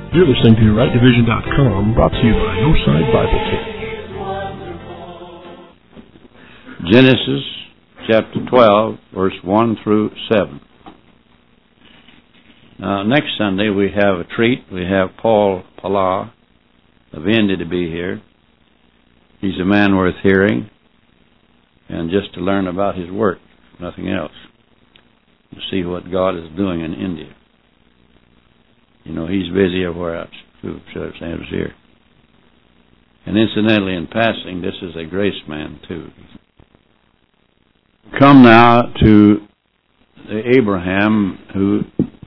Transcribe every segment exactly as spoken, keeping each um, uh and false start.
You're listening to right division dot com, brought to you by Northside Bible Camp. Genesis chapter twelve, verse one through seven. Now, next Sunday we have a treat. We have Paul Pala of India to be here. He's a man worth hearing, and just to learn about his work, nothing else. To see what God is doing in India. You know, he's busy everywhere else. Who stands here. And incidentally, in passing, this is a grace man, too. Come now to Abraham, who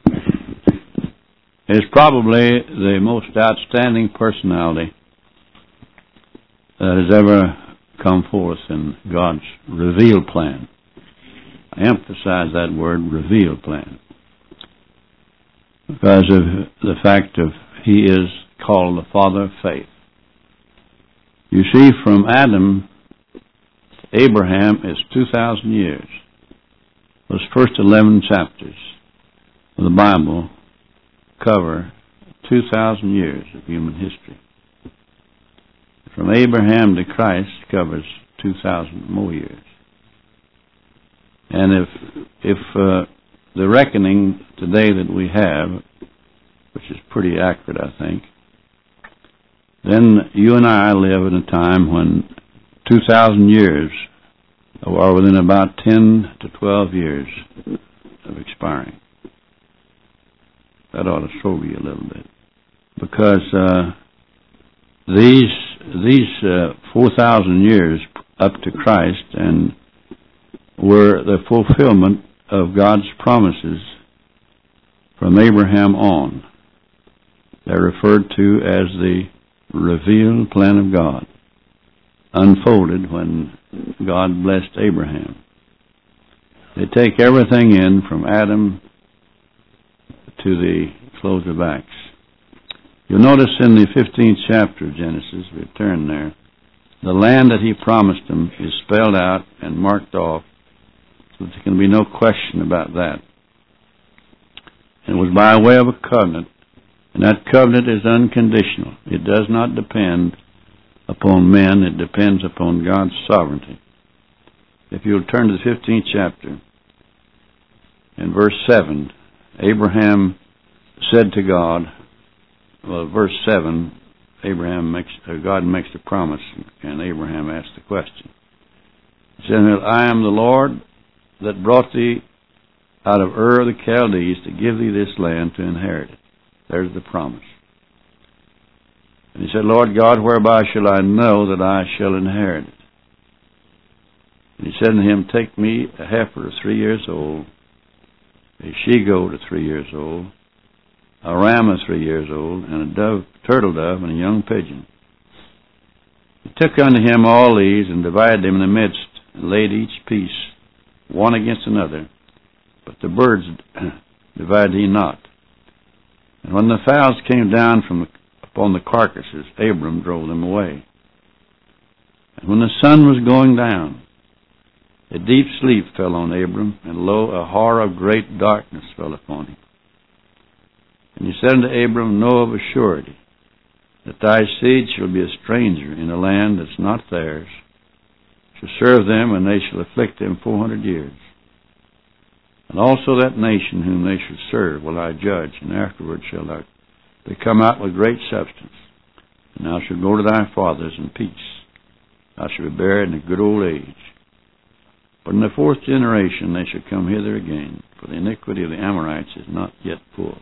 is probably the most outstanding personality that has ever come forth in God's revealed plan. I emphasize that word, revealed plan, because of the fact of he is called the father of faith. You see, from Adam to Abraham is two thousand years. Those first eleven chapters of the Bible cover two thousand years of human history. From Abraham to Christ covers two thousand more years. And if if uh, the reckoning today that we have, which is pretty accurate, I think, then you and I live in a time when two thousand years are within about ten to twelve years of expiring. That ought to sober you a little bit, because uh, these these uh, four thousand years up to Christ and were the fulfillment of God's promises from Abraham on. They're referred to as the revealed plan of God, unfolded when God blessed Abraham. They take everything in from Adam to the close of Acts. You'll notice in the fifteenth chapter of Genesis, we turn there, the land that he promised them is spelled out and marked off, so there can be no question about that. It was by way of a covenant, and that covenant is unconditional. It does not depend upon men, it depends upon God's sovereignty. If you'll turn to the fifteenth chapter, in verse seven, Abraham said to God, well, verse seven, Abraham makes, uh, God makes the promise, and Abraham asks the question. He said, I am the Lord that brought thee out of Ur of the Chaldees to give thee this land to inherit it. There's the promise. And he said, Lord God, whereby shall I know that I shall inherit it? And he said to him, take me a heifer of three years old, a she-goat of three years old, a ram of three years old, and a dove, turtle dove, and a young pigeon. He took unto him all these, and divided them in the midst, and laid each piece one against another, but the birds divided he not. And when the fowls came down from the, upon the carcasses, Abram drove them away. And when the sun was going down, a deep sleep fell on Abram, and lo, a horror of great darkness fell upon him. And he said unto Abram, know of a surety that thy seed shall be a stranger in a land that's not theirs, shall serve them, and they shall afflict them four hundred years. And also that nation whom they shall serve will I judge, and afterward shall thou, they come out with great substance. And thou shalt go to thy fathers in peace. Thou shalt be buried in a good old age. But in the fourth generation they shall come hither again, for the iniquity of the Amorites is not yet full.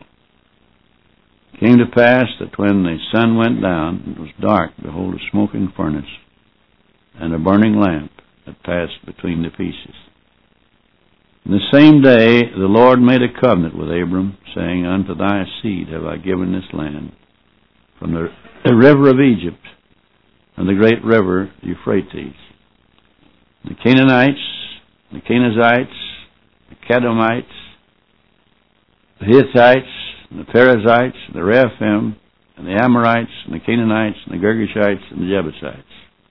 It came to pass that when the sun went down, and it was dark, behold, a smoking furnace, and a burning lamp that passed between the pieces. In the same day the Lord made a covenant with Abram, saying, unto thy seed have I given this land, from the, the river of Egypt and the great river Euphrates. The Canaanites, the Kenizzites, the Kadmonites, the Hittites, and the Perizzites, and the Rephaim, and the Amorites, and the Canaanites, and the Girgashites, and the Jebusites.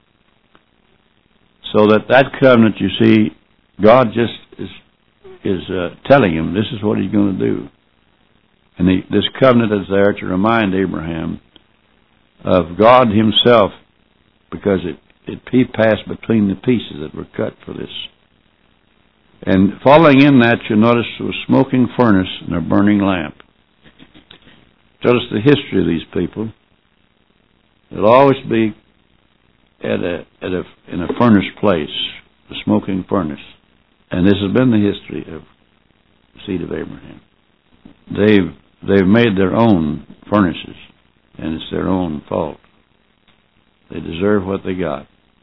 So that that covenant, you see, God just is is uh, telling him this is what he's going to do. And he this covenant is there to remind Abraham of God himself, because it, it he passed between the pieces that were cut for this. And following in that, you notice there was a smoking furnace and a burning lamp. Tell us the history of these people. It'll always be at a, at a, in a furnace place, a smoking furnace. And this has been the history of the seed of Abraham. They've, they've made their own furnaces, and it's their own fault. They deserve what they got.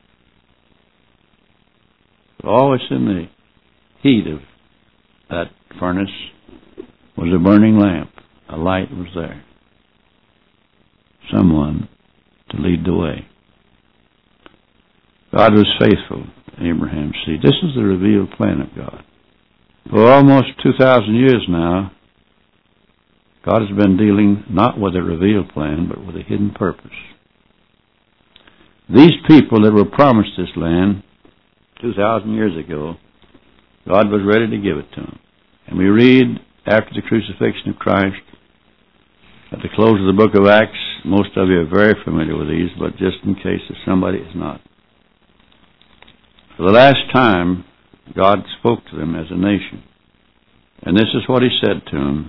But always in the heat of that furnace was a burning lamp. A light was there. Someone to lead the way. God was faithful in Abraham's seed. This is the revealed plan of God. For almost two thousand years now, God has been dealing not with a revealed plan, but with a hidden purpose. These people that were promised this land two thousand years ago, God was ready to give it to them. And we read after the crucifixion of Christ, at the close of the book of Acts, most of you are very familiar with these, but just in case if somebody is not. For the last time, God spoke to them as a nation. And this is what he said to them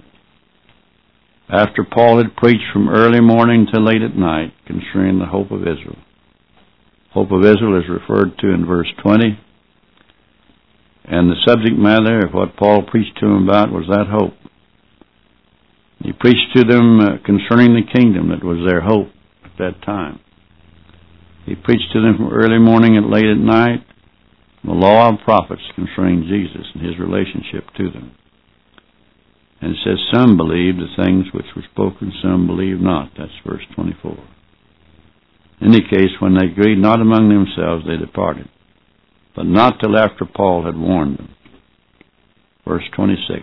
after Paul had preached from early morning till late at night concerning the hope of Israel. Hope of Israel is referred to in verse twenty. And the subject matter of what Paul preached to them about was that hope. He preached to them uh, concerning the kingdom that was their hope at that time. He preached to them from early morning and late at night the law and prophets concerning Jesus and his relationship to them. And it says, some believed the things which were spoken, some believed not. That's verse twenty-four. In any case, when they agreed not among themselves, they departed, but not till after Paul had warned them. Verse twenty-six.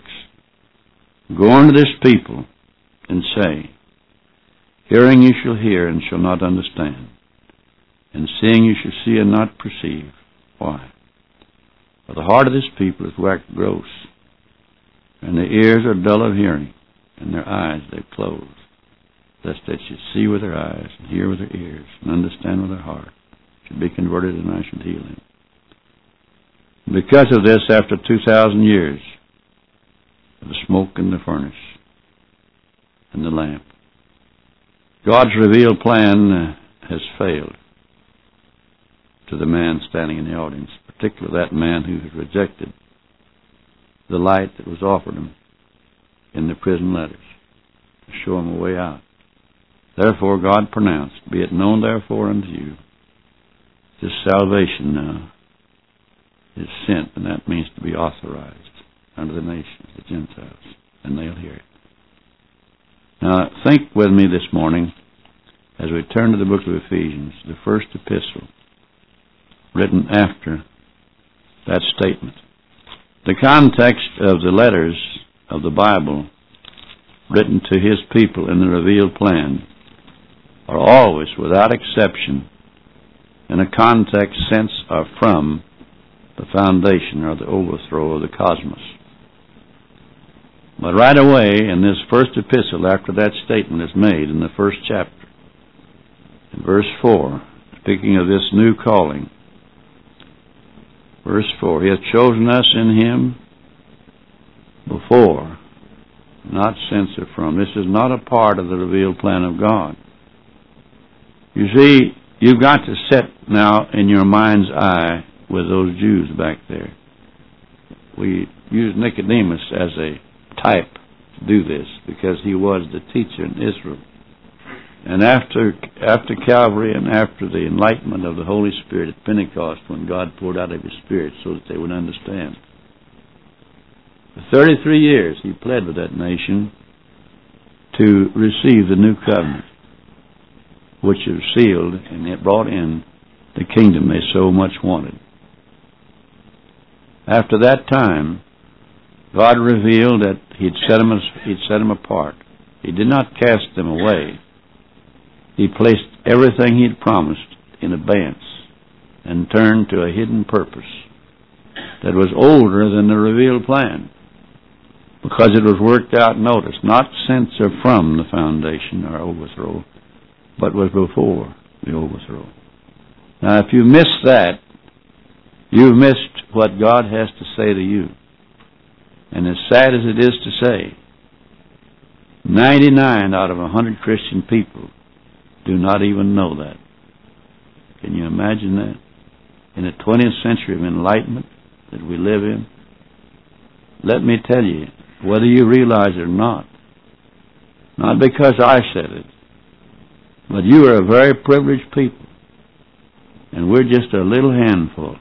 Go unto this people and say, hearing you shall hear and shall not understand, and seeing you shall see and not perceive. Why? For the heart of this people is waxed gross, and their ears are dull of hearing, and their eyes they've closed, lest they should see with their eyes, and hear with their ears, and understand with their heart, should be converted, and I should heal them. Because of this, after two thousand years of the smoke in the furnace and the lamp, God's revealed plan has failed to the man standing in the audience, particularly that man who had rejected the light that was offered him in the prison letters to show him a way out. Therefore God pronounced, be it known therefore unto you, this salvation now is sent, and that means to be authorized unto the nations, the Gentiles, and they'll hear it. Now think with me this morning as we turn to the book of Ephesians, the first epistle written after that statement. The context of the letters of the Bible written to his people in the revealed plan are always, without exception, in a context sense or from the foundation or the overthrow of the cosmos. But right away in this first epistle, after that statement is made in the first chapter, in verse four, speaking of this new calling, verse four, he hath chosen us in him before, not since or from. This is not a part of the revealed plan of God. You see, you've got to set now in your mind's eye with those Jews back there. We use Nicodemus as a type to do this because he was the teacher in Israel. And after after Calvary and after the enlightenment of the Holy Spirit at Pentecost, when God poured out of his Spirit so that they would understand, for thirty-three years he pled with that nation to receive the new covenant, which was sealed and it brought in the kingdom they so much wanted. After that time, God revealed that he'd set them, he'd set them apart. He did not cast them away. He placed everything he'd promised in abeyance and turned to a hidden purpose that was older than the revealed plan. because it was worked out, notice, not since or from the foundation or overthrow, but was before the overthrow. Now, if you miss that, you've missed what God has to say to you. And as sad as it is to say, ninety-nine out of one hundred Christian people do not even know that. Can you imagine that? In the twentieth century of enlightenment that we live in? Let me tell you, whether you realize it or not, not because I said it, but you are a very privileged people, and we're just a little handful.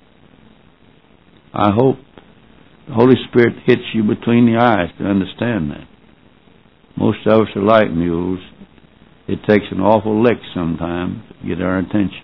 I hope the Holy Spirit hits you between the eyes to understand that. Most of us are like mules. It takes an awful lick sometimes to get our attention.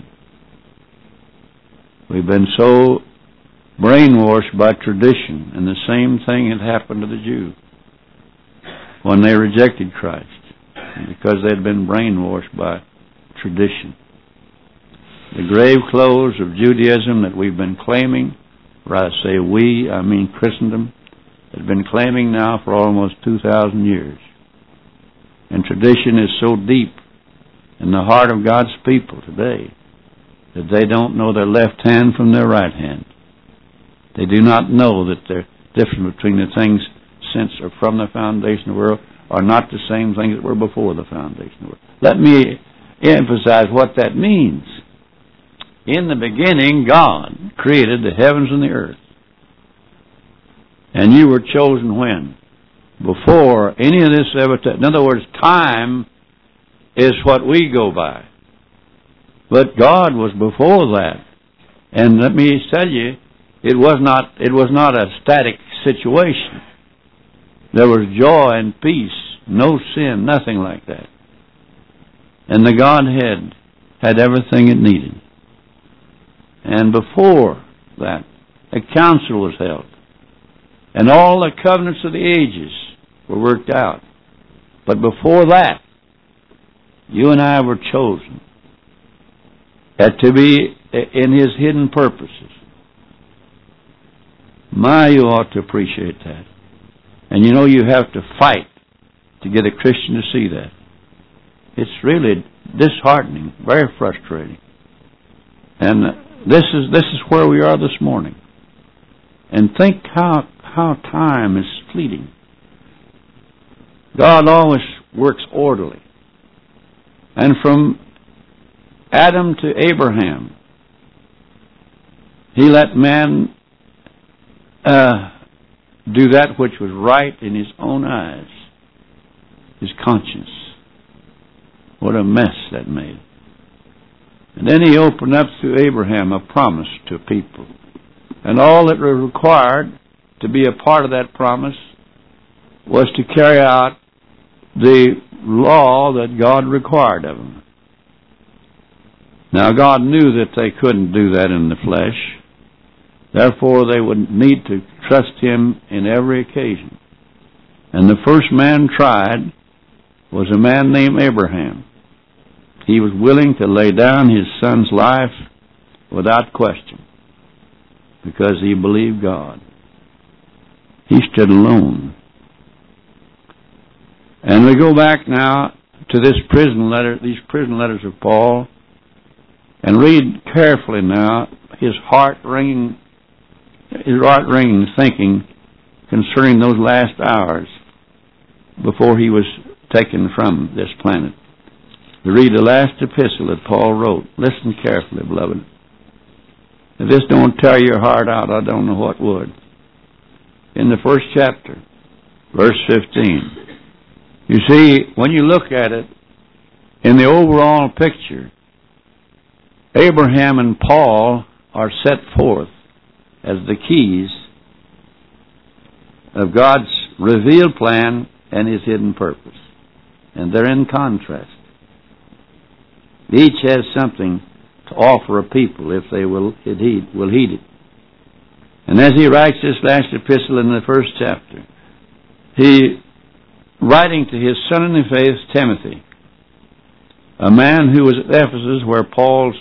We've been so brainwashed by tradition, and the same thing had happened to the Jew when they rejected Christ, because they'd been brainwashed by tradition. The grave clothes of Judaism that we've been claiming, or I say we, I mean Christendom, has been claiming now for almost two thousand years. And tradition is so deep in the heart of God's people today that they don't know their left hand from their right hand. They do not know that the difference between the things since or from the foundation of the world are not the same things that were before the foundation of the world. Let me emphasize what that means. In the beginning, God created the heavens and the earth. And you were chosen when? Before any of this ever took. In other words, time is what we go by. But God was before that. And let me tell you, it was not it was not a static situation. There was joy and peace, no sin, nothing like that. And the Godhead had everything it needed. And before that, a council was held. And all the covenants of the ages were worked out. But before that, you and I were chosen uh, to be in His hidden purposes. My, you ought to appreciate that. And you know you have to fight to get a Christian to see that. It's really disheartening, very frustrating. And this is this is where we are this morning. And think how how time is fleeting. God always works orderly. And from Adam to Abraham, He let man uh, do that which was right in his own eyes, his conscience. What a mess that made. And then He opened up to Abraham a promise to people. And all that was required to be a part of that promise was to carry out the law that God required of them. Now, God knew that they couldn't do that in the flesh. Therefore, they would need to trust Him in every occasion. And the first man tried was a man named Abraham. He was willing to lay down his son's life without question because he believed God. He stood alone. And we go back now to this prison letter, these prison letters of Paul, and read carefully now his heart-wringing, his heart-wringing thinking concerning those last hours before he was taken from this planet. We read the last epistle that Paul wrote. Listen carefully, beloved. If this don't tear your heart out, I don't know what would. In the first chapter, verse fifteen. You see, when you look at it, in the overall picture, Abraham and Paul are set forth as the keys of God's revealed plan and His hidden purpose. And they're in contrast. Each has something to offer a people if they will heed, will heed it. And as he writes this last epistle in the first chapter, he, writing to his son in the faith, Timothy, a man who was at Ephesus where Paul's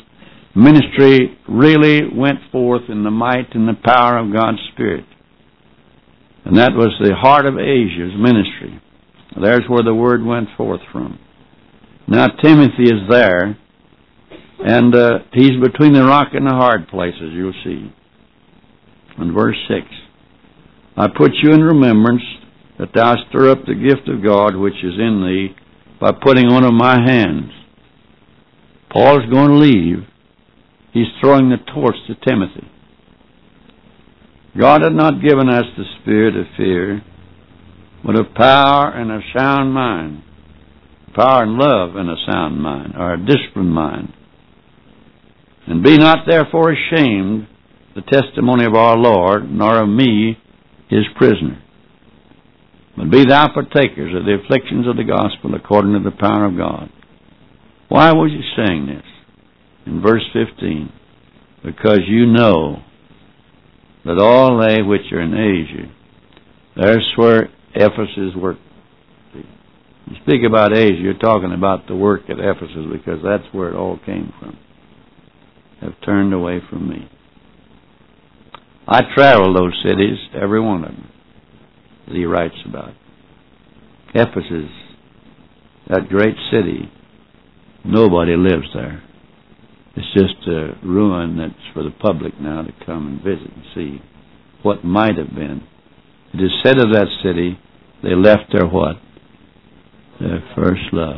ministry really went forth in the might and the power of God's Spirit. And that was the heart of Asia's ministry. There's where the word went forth from. Now Timothy is there, and uh, he's between the rock and the hard places, you'll see. In verse six, I put you in remembrance that thou stir up the gift of God which is in thee by putting on of my hands. Paul's going to leave. He's throwing the torch to Timothy. God had not given us the spirit of fear, but of power and a sound mind. Power and love and a sound mind, or a disciplined mind. And be not therefore ashamed the testimony of our Lord, nor of me, his prisoner. But be thou partakers of the afflictions of the gospel according to the power of God. Why was he saying this? In verse fifteen, because you know that all they which are in Asia, there's where Ephesus worked. You speak about Asia, you're talking about the work at Ephesus, because that's where it all came from. Have turned away from me. I traveled those cities, every one of them, that he writes about. Ephesus, that great city, nobody lives there. It's just a ruin that's for the public now to come and visit and see what might have been. It is said of that city, they left their what? Their first love.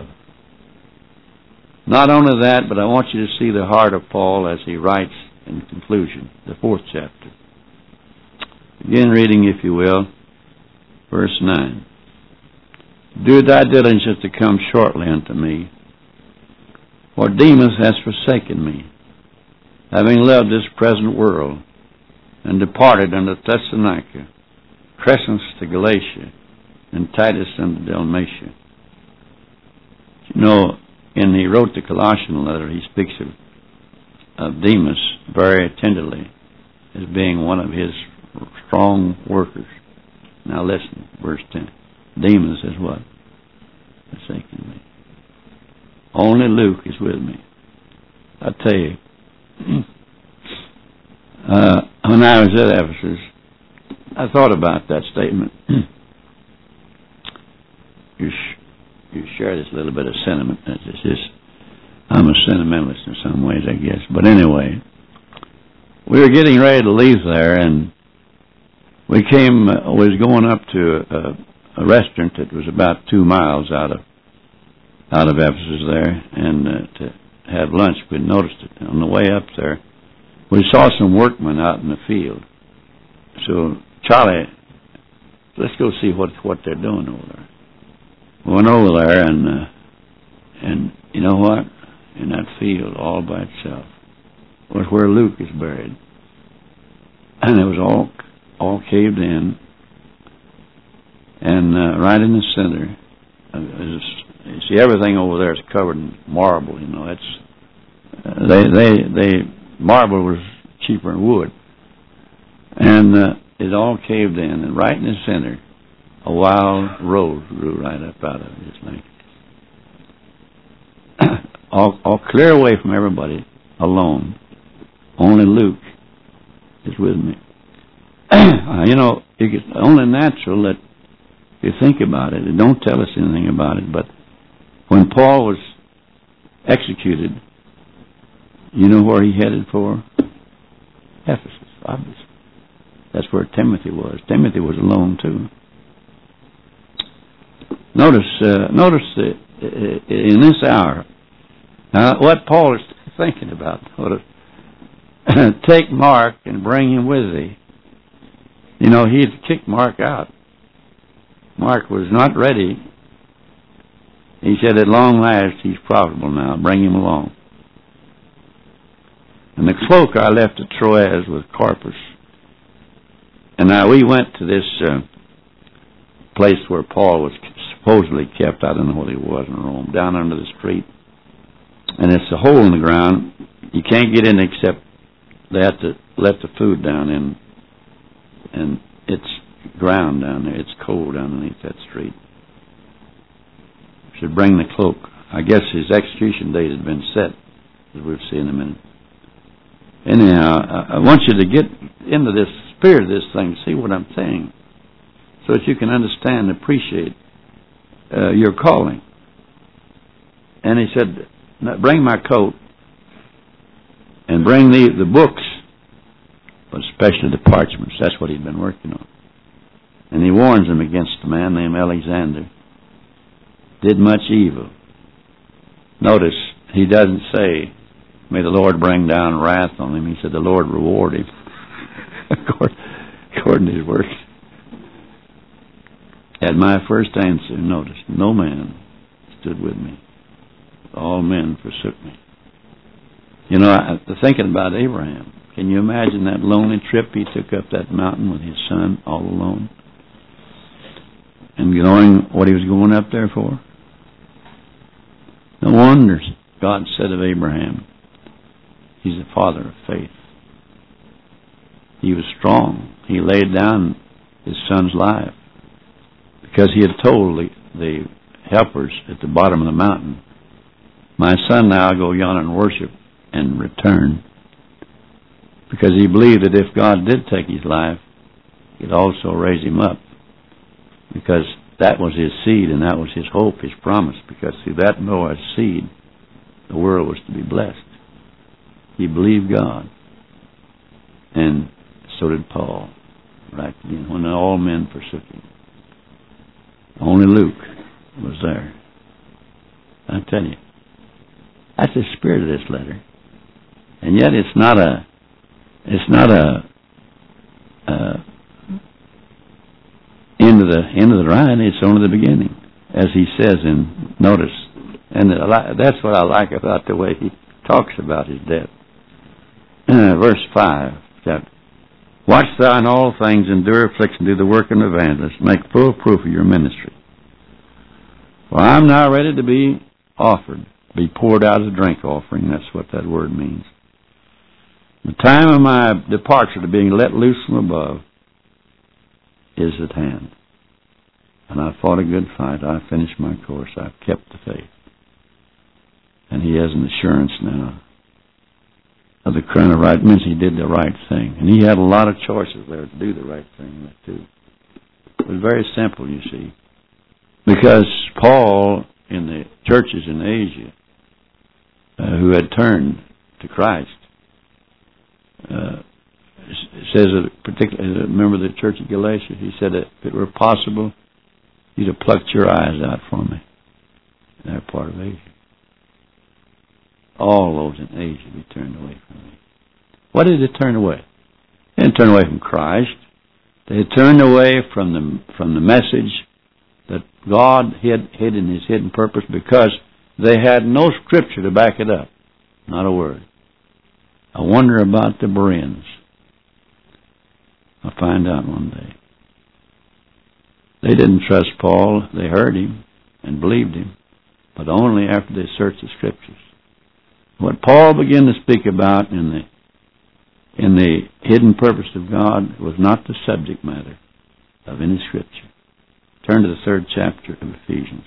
Not only that, but I want you to see the heart of Paul as he writes in conclusion, the fourth chapter. Begin reading, if you will, verse nine. Do thy diligence to come shortly unto me, for Demas has forsaken me, having loved this present world, and departed unto Thessalonica, Crescens to Galatia, and Titus unto Dalmatia. You know, and he wrote the Colossian letter, he speaks of, of Demas very tenderly as being one of his strong workers. Now listen, verse ten. Demas is what? Forsaken me. Only Luke is with me. I tell you, uh, when I was at Ephesus, I thought about that statement. you, sh- you share this little bit of sentiment. It's just, I'm a sentimentalist in some ways, I guess. But anyway, we were getting ready to leave there, and we came, uh, was going up to a, a restaurant that was about two miles out of out of Ephesus there, and uh, to have lunch. We noticed it on the way up there. We saw some workmen out in the field. So Charlie, let's go see what what they're doing over there. We went over there, and uh, and you know what? In that field, all by itself, was where Luke is buried, and it was all all caved in, and uh, right in the center. Uh, is, you see, everything over there is covered in marble. You know, it's uh, they they they marble was cheaper than wood, and uh, it all caved in, and right in the center, a wild rose grew right up out of it, just like all all clear away from everybody, alone. Only Luke is with me. uh, you know, it's only natural that if you think about it, it don't tell us anything about it, but when Paul was executed, you know where he headed for? Ephesus, obviously. That's where Timothy was. Timothy was alone too. Notice, uh, notice uh, in this hour, uh, what Paul is thinking about. Take Mark and bring him with thee. You know, he had kicked Mark out. Mark was not ready. He said, at long last, he's profitable now. Bring him along. And the cloak I left at Troas with Carpus. And now we went to this uh, place where Paul was supposedly kept. I don't know what he was in Rome. Down under the street. And it's a hole in the ground. You can't get in except they have to let the food down in. And it's ground down there. It's cold underneath that street. Should bring the cloak. I guess his execution date had been set, as we'll see in a minute. Anyhow, I want you to get into this spirit of this thing, see what I'm saying. so that you can understand and appreciate uh, your calling. And he said, bring my coat and bring the, the books, but especially the parchments. That's what he'd been working on. And he warns them against a man named Alexander. Did much evil. Notice, he doesn't say, may the Lord bring down wrath on him. He said, the Lord reward him. According to his works. At my first answer, notice, no man stood with me. All men forsook me. You know, I, thinking about Abraham, can you imagine that lonely trip he took up that mountain with his son all alone? And knowing what he was going up there for? No wonder God said of Abraham, he's the father of faith. He was strong. He laid down his son's life because he had told the, the helpers at the bottom of the mountain, my son, now go yonder and worship and return. Because he believed that if God did take his life, he'd also raise him up. Because that was his seed and that was his hope, his promise. Because through that Noah's seed, the world was to be blessed. He believed God. And so did Paul. Right? When all men forsook him. Only Luke was there. I tell you, that's the spirit of this letter. And yet it's not a, it's not a, uh, end of the, end of the ride. It's only the beginning. As he says in, notice, and that's what I like about the way he talks about his death. Uh, verse five, chapter. Watch thou in all things, endure affliction, do the work of an evangelist, make full proof of your ministry. For I am now ready to be offered, be poured out as a drink offering. That's what that word means. The time of my departure to being let loose from above is at hand. And I fought a good fight. I finished my course. I've kept the faith. And he has an assurance now of the crown of right. It means he did the right thing. And he had a lot of choices there to do the right thing, too. It was very simple, you see. Because Paul, in the churches in Asia, uh, who had turned to Christ, uh, says, that particularly, remember the church of Galatia, he said that if it were possible, you'd have plucked your eyes out for me. In that part of Asia. All those in Asia, they turned away from me. What did they turn away? They didn't turn away from Christ. They turned away from the from the message that God hid, hid in his hidden purpose because they had no scripture to back it up. Not a word. I wonder about the Bereans. I'll find out one day. They didn't trust Paul. They heard him and believed him, but only after they searched the scriptures. What Paul began to speak about in the in the hidden purpose of God was not the subject matter of any scripture. Turn to the third chapter of Ephesians.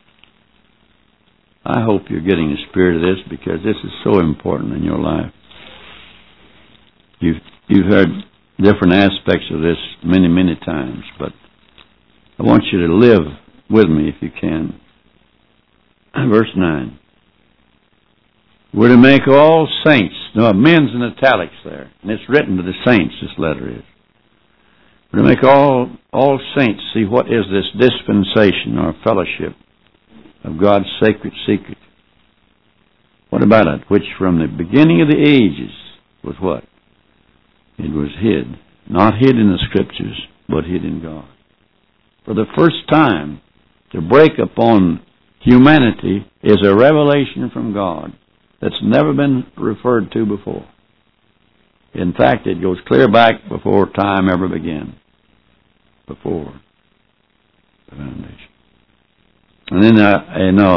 I hope you're getting the spirit of this because this is so important in your life. You've you've heard different aspects of this many, many times, but I want you to live with me if you can. Verse nine. We're to make all saints. No, men's in italics there. And it's written to the saints, this letter is. We're to make all, all saints see what is this dispensation or fellowship of God's sacred secret. What about it? Which from the beginning of the ages was what? It was hid. Not hid in the scriptures, but hid in God. For the first time to break upon humanity is a revelation from God that's never been referred to before. In fact, it goes clear back before time ever began. Before the foundation. And then, uh, you know,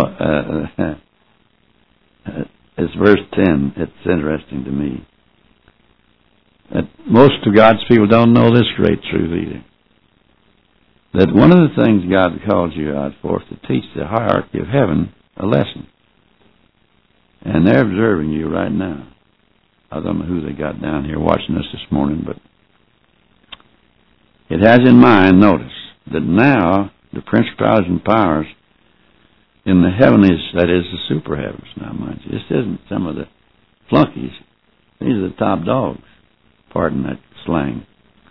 uh, it's verse ten. It's interesting to me. That most of God's people don't know this great truth either. That one of the things God calls you out for is to teach the hierarchy of heaven a lesson. And they're observing you right now. I don't know who they got down here watching us this morning, but it has in mind, notice, that now the principalities and powers in the heavenlies, that is the super heavens now, mind you. This isn't some of the flunkies. These are the top dogs. Pardon that slang.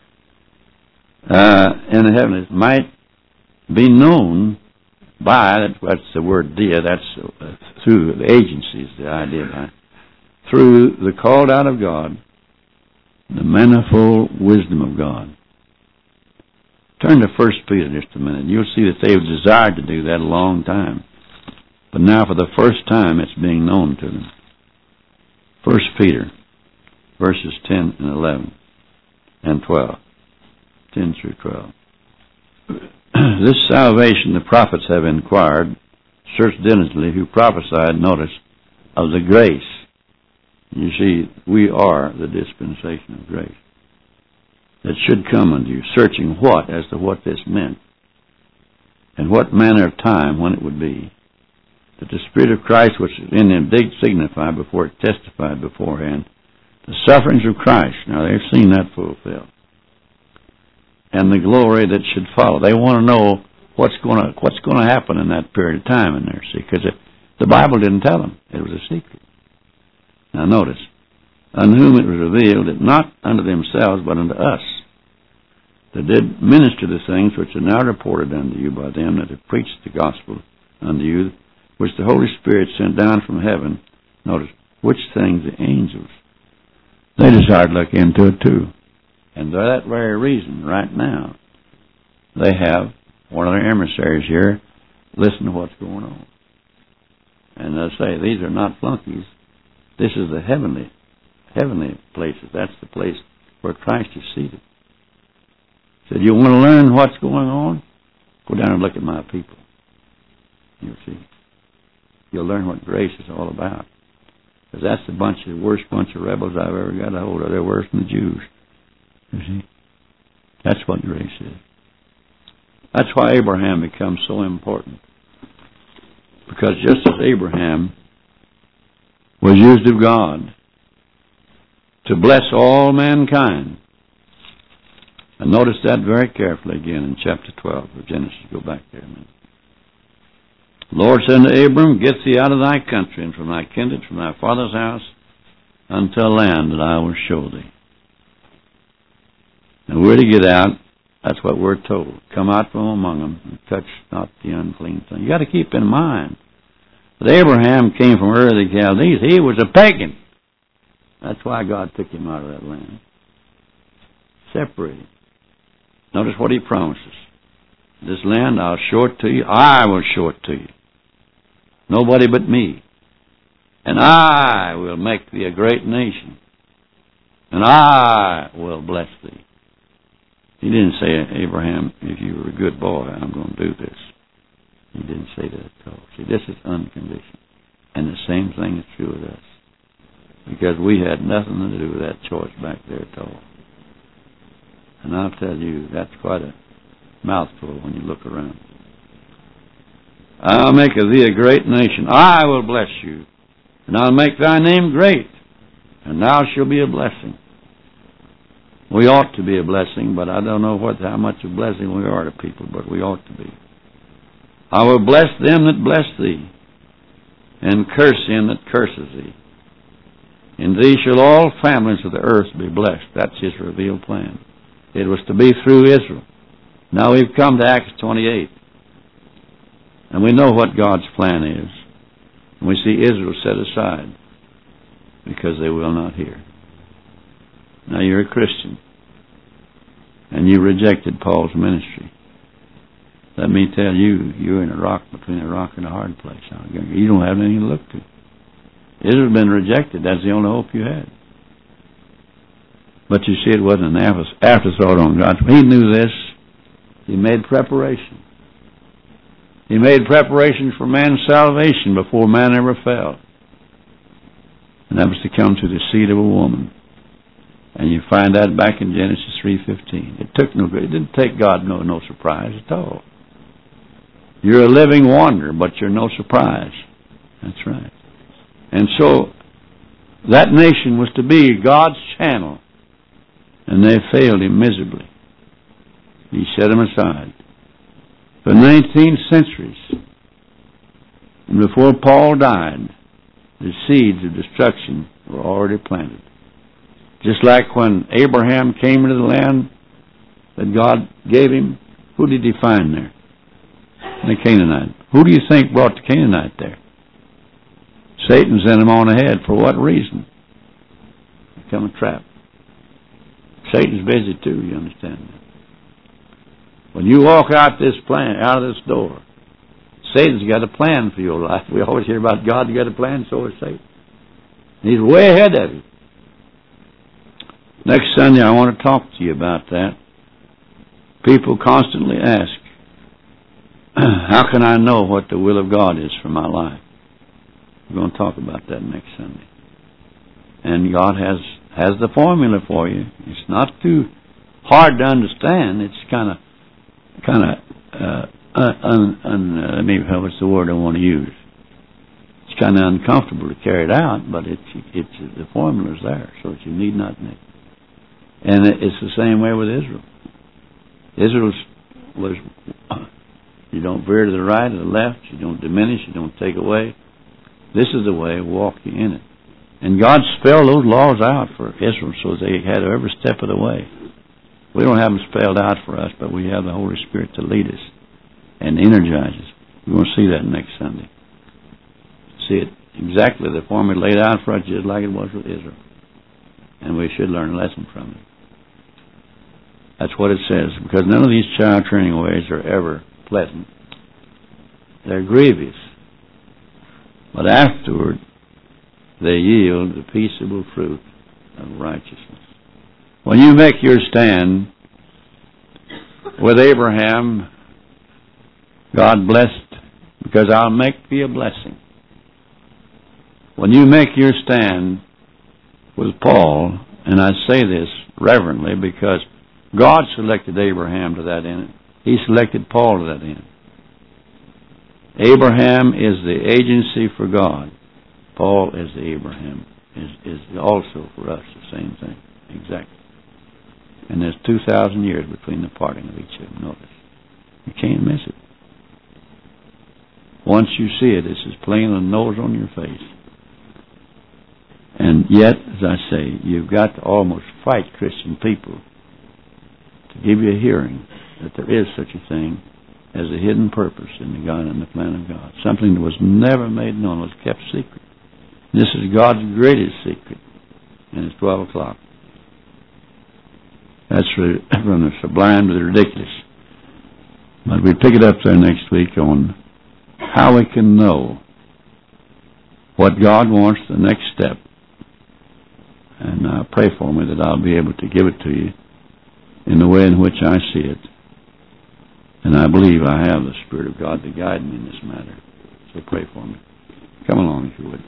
Uh, in the heavenlies might be known by, that's the word dia, that's uh, through the agencies, the idea behind, through the called out of God, the manifold wisdom of God. Turn to First Peter just a minute. You'll see that they've desired to do that a long time. But now for the first time it's being known to them. First Peter, verses ten and eleven and twelve. ten through twelve. This salvation the prophets have inquired, searched diligently, who prophesied, notice, of the grace. You see, we are the dispensation of grace that should come unto you, searching what, as to what this meant, and what manner of time, when it would be, that the Spirit of Christ, which in them did signify before it testified beforehand, the sufferings of Christ. Now they've seen that fulfilled. And the glory that should follow. They want to know what's going to what's going to happen in that period of time in there, see, because the Bible didn't tell them. It was a secret. Now notice, unto whom it was revealed that not unto themselves, but unto us, that did minister the things which are now reported unto you by them that have preached the gospel unto you, which the Holy Spirit sent down from heaven. Notice, which things the angels, they desired to look into it too. And for that very reason, right now, they have one of their emissaries here listen to what's going on. And they say, these are not flunkies. This is the heavenly, heavenly places. That's the place where Christ is seated. He said, you want to learn what's going on? Go down and look at my people. You'll see. You'll learn what grace is all about. Because that's the bunch of, the worst bunch of rebels I've ever got a hold of. They're worse than the Jews. You see? That's what grace is. That's why Abraham becomes so important. Because just as Abraham was used of God to bless all mankind, and notice that very carefully again in chapter twelve of Genesis. Go back there a minute. The Lord said to Abram, get thee out of thy country and from thy kindred, from thy father's house, unto a land that I will show thee. And we're to get out. That's what we're told. Come out from among them and touch not the unclean thing. You got to keep in mind that Abraham came from Ur of the Chaldees. He was a pagan. That's why God took him out of that land. Separated. Notice what he promises. This land I'll show it to you. I will show it to you. Nobody but me. And I will make thee a great nation. And I will bless thee. He didn't say, Abraham, if you were a good boy, I'm going to do this. He didn't say that at all. See, this is unconditional. And the same thing is true with us. Because we had nothing to do with that choice back there at all. And I'll tell you, that's quite a mouthful when you look around. I'll make of thee a great nation. I will bless you. And I'll make thy name great. And thou shalt be a blessing. We ought to be a blessing, but I don't know what how much of a blessing we are to people, but we ought to be. I will bless them that bless thee, and curse him that curses thee. In thee shall all families of the earth be blessed. That's his revealed plan. It was to be through Israel. Now we've come to Acts twenty-eight. And we know what God's plan is. And we see Israel set aside because they will not hear. Now you're a Christian. And you rejected Paul's ministry. Let me tell you, you're in a rock between a rock and a hard place. You don't have anything to look to. Israel's been rejected. That's the only hope you had. But you see, it wasn't an afterthought on God. He knew this. He made preparation. He made preparation for man's salvation before man ever fell. And that was to come through the seed of a woman. And you find that back in Genesis three fifteen. It took no, it didn't take God no no surprise at all. You're a living wonder, but you're no surprise. That's right. And so that nation was to be God's channel, and they failed him miserably. He set them aside. For nineteen centuries. And before Paul died, the seeds of destruction were already planted. Just like when Abraham came into the land that God gave him, who did he find there? The Canaanite. Who do you think brought the Canaanite there? Satan sent him on ahead. For what reason? Become a trap. Satan's busy too, you understand that? When you walk out this plan, out of this door, Satan's got a plan for your life. We always hear about God, you got a plan, so is Satan. He's way ahead of you. Next Sunday I want to talk to you about that. People constantly ask, how can I know what the will of God is for my life? We're going to talk about that next Sunday. And God has, has the formula for you. It's not too hard to understand. It's kind of, kind of, uh, un, un, uh, maybe what's the word I want to use? It's kind of uncomfortable to carry it out, but it's, it's, the formula's there, so that you need not know. And it's the same way with Israel. Israel was, you don't veer to the right or the left, you don't diminish, you don't take away. This is the way, walk you in it. And God spelled those laws out for Israel so they had every step of the way. We don't have them spelled out for us, but we have the Holy Spirit to lead us and energize us. We're going to see that next Sunday. See it exactly, the formula laid out for us just like it was with Israel. And we should learn a lesson from it. That's what it says, because none of these child training ways are ever pleasant. They're grievous. But afterward, they yield the peaceable fruit of righteousness. When you make your stand with Abraham, God blessed, because I'll make thee a blessing. When you make your stand with Paul, and I say this reverently because God selected Abraham to that end. He selected Paul to that end. Abraham is the agency for God. Paul is the Abraham, is, is also for us the same thing. Exactly. And there's two thousand years between the parting of each of them. Notice. You can't miss it. Once you see it, it's as plain as a nose on your face. And yet, as I say, you've got to almost fight Christian people to give you a hearing that there is such a thing as a hidden purpose in the God and the plan of God. Something that was never made known, was kept secret. This is God's greatest secret, and it's twelve o'clock. That's from the sublime to the ridiculous. But we pick it up there next week on how we can know what God wants, the next step. And uh, pray for me that I'll be able to give it to you in the way in which I see it. And I believe I have the Spirit of God to guide me in this matter. So pray for me. Come along if you would.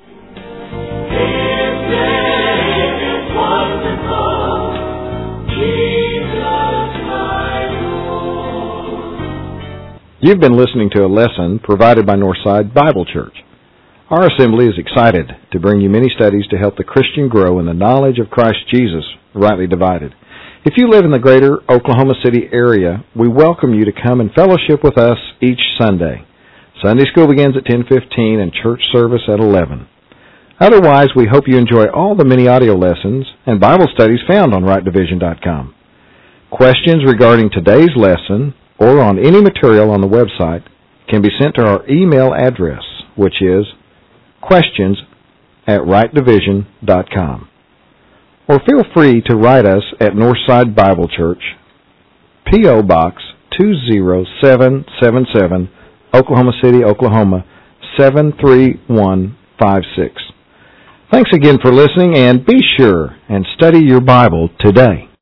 You've been listening to a lesson provided by Northside Bible Church. Our assembly is excited to bring you many studies to help the Christian grow in the knowledge of Christ Jesus, rightly divided. If you live in the greater Oklahoma City area, we welcome you to come and fellowship with us each Sunday. Sunday school begins at ten fifteen and church service at eleven. Otherwise, we hope you enjoy all the many audio lessons and Bible studies found on right division dot com. Questions regarding today's lesson or on any material on the website can be sent to our email address, which is questions at right division dot com. Or feel free to write us at Northside Bible Church, P O. Box two zero seven seven seven, Oklahoma City, Oklahoma seven three one five six. Thanks again for listening, and be sure and study your Bible today.